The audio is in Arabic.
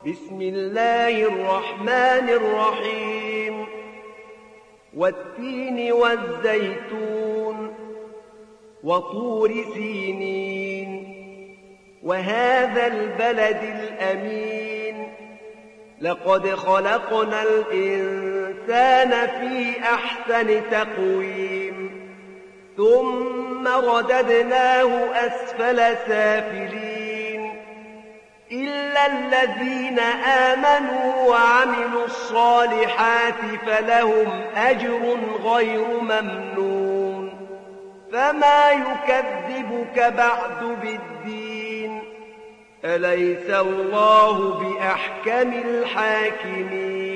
بسم الله الرحمن الرحيم والتين والزيتون وطور سينين وهذا البلد الأمين لقد خلقنا الإنسان في أحسن تقويم ثم رددناه أسفل سافلين إلا الذين آمنوا وعملوا الصالحات فلهم أجر غير ممنون فما يكذبك بعد بالدين أليس الله بأحكم الحاكمين